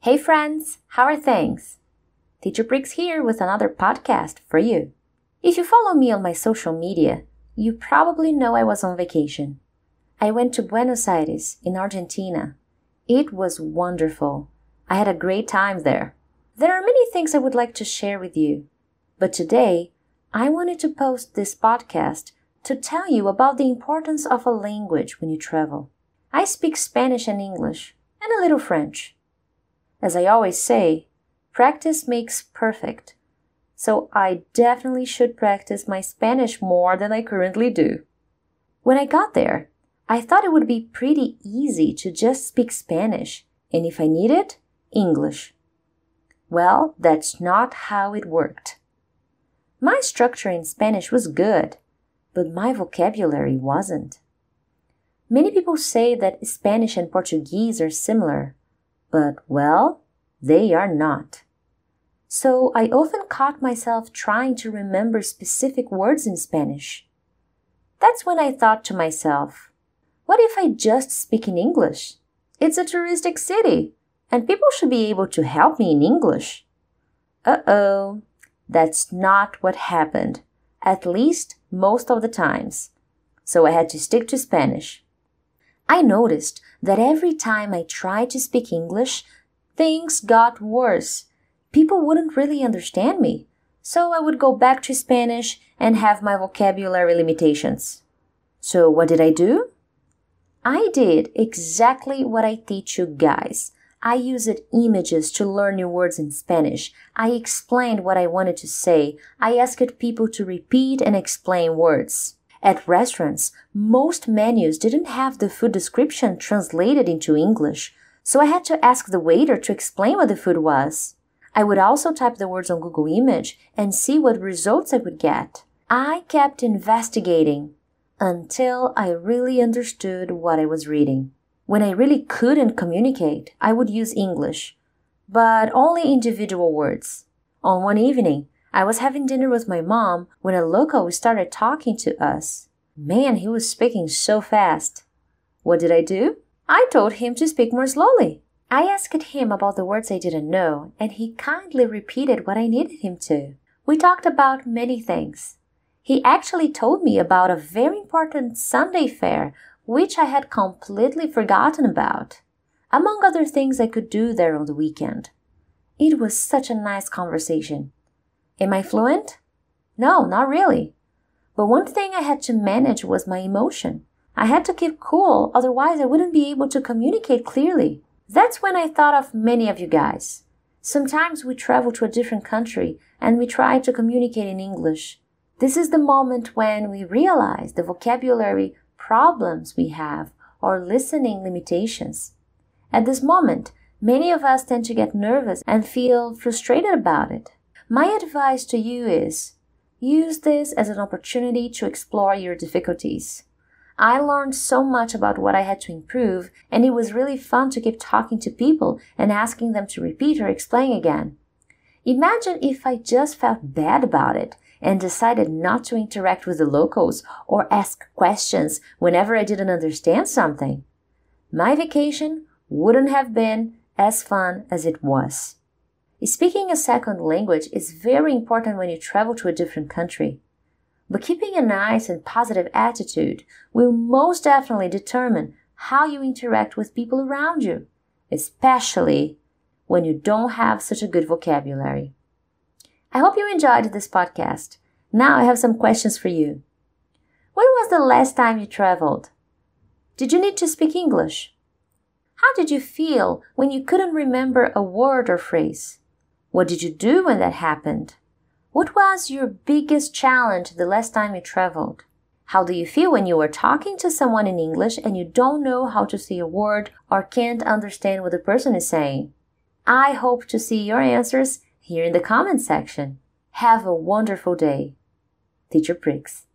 Hey friends, how are things? Teacher Briggs here with another podcast for you. If you follow me on my social media, you probably know I was on vacation. I went to Buenos Aires in Argentina. It was wonderful. I had a great time there. There are many things I would like to share with you, but today I wanted to post this podcast to tell you about the importance of a language when you travel. I speak Spanish and English, and a little French. As I always say, practice makes perfect. So I definitely should practice my Spanish more than I currently do. When I got there, I thought it would be pretty easy to just speak Spanish, and if I need it, English. Well, that's not how it worked. My structure in Spanish was good, but my vocabulary wasn't. Many people say that Spanish and Portuguese are similar, but, well, they are not. So I often caught myself trying to remember specific words in Spanish. That's when I thought to myself, what if I just speak in English? It's a touristic city, and people should be able to help me in English. Uh-oh, that's not what happened, at least most of the times. So I had to stick to Spanish. I noticed that every time I tried to speak English, things got worse. People wouldn't really understand me, so I would go back to Spanish and have my vocabulary limitations. So what did I do? I did exactly what I teach you guys. I used images to learn new words in Spanish. I explained what I wanted to say. I asked people to repeat and explain words. At restaurants, most menus didn't have the food description translated into English, so I had to ask the waiter to explain what the food was. I would also type the words on Google Image and see what results I would get. I kept investigating until I really understood what I was reading. When I really couldn't communicate, I would use English, but only individual words. On one evening, I was having dinner with my mom when a local started talking to us. Man, he was speaking so fast. What did I do? I told him to speak more slowly. I asked him about the words I didn't know, and he kindly repeated what I needed him to. We talked about many things. He actually told me about a very important Sunday fair, which I had completely forgotten about, among other things I could do there on the weekend. It was such a nice conversation. Am I fluent? No, not really. But one thing I had to manage was my emotion. I had to keep cool, otherwise I wouldn't be able to communicate clearly. That's when I thought of many of you guys. Sometimes we travel to a different country and we try to communicate in English. This is the moment when we realize the vocabulary problems we have or listening limitations. At this moment, many of us tend to get nervous and feel frustrated about it. My advice to you is, use this as an opportunity to explore your difficulties. I learned so much about what I had to improve, and it was really fun to keep talking to people and asking them to repeat or explain again. Imagine if I just felt bad about it and decided not to interact with the locals or ask questions whenever I didn't understand something. My vacation wouldn't have been as fun as it was. Speaking a second language is very important when you travel to a different country. But keeping a nice and positive attitude will most definitely determine how you interact with people around you, especially when you don't have such a good vocabulary. I hope you enjoyed this podcast. Now I have some questions for you. When was the last time you traveled? Did you need to speak English? How did you feel when you couldn't remember a word or phrase? What did you do when that happened? What was your biggest challenge the last time you traveled? How do you feel when you are talking to someone in English and you don't know how to say a word or can't understand what the person is saying? I hope to see your answers here in the comment section. Have a wonderful day. Teacher Briggs.